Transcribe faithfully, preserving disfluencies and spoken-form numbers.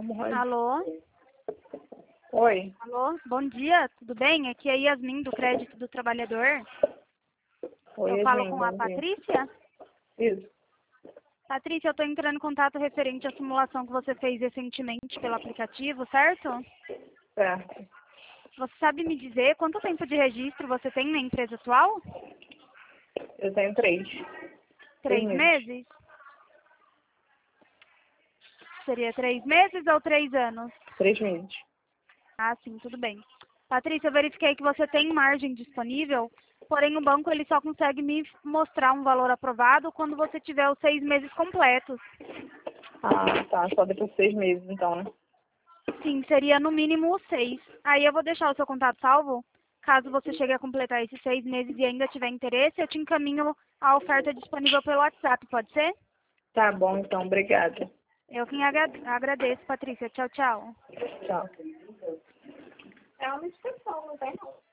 hemorroida. Alô? Oi. Alô? Bom dia, tudo bem? Aqui é Yasmin, do Crédito do Trabalhador. Oi, Eu falo Yasmin, com a bom dia. Patrícia. Isso. Patrícia, eu estou entrando em contato referente à simulação que você fez recentemente pelo aplicativo, certo? Certo. Você sabe me dizer quanto tempo de registro você tem na empresa atual? Eu tenho três. Três meses. meses? Seria três meses ou três anos? Três meses. Ah, sim, tudo bem. Patrícia, eu verifiquei que você tem margem disponível, porém o banco ele só consegue me mostrar um valor aprovado quando você tiver os seis meses completos. Ah, tá. Só depois de seis meses, então, né? Sim, seria no mínimo os seis. Aí eu vou deixar o seu contato salvo. Caso você chegue a completar esses seis meses e ainda tiver interesse, eu te encaminho a oferta disponível pelo WhatsApp, pode ser? Tá bom, então. Obrigada. Eu quem agra- agradeço, Patrícia. Tchau, tchau. Tchau. É uma inscrição, não tem não.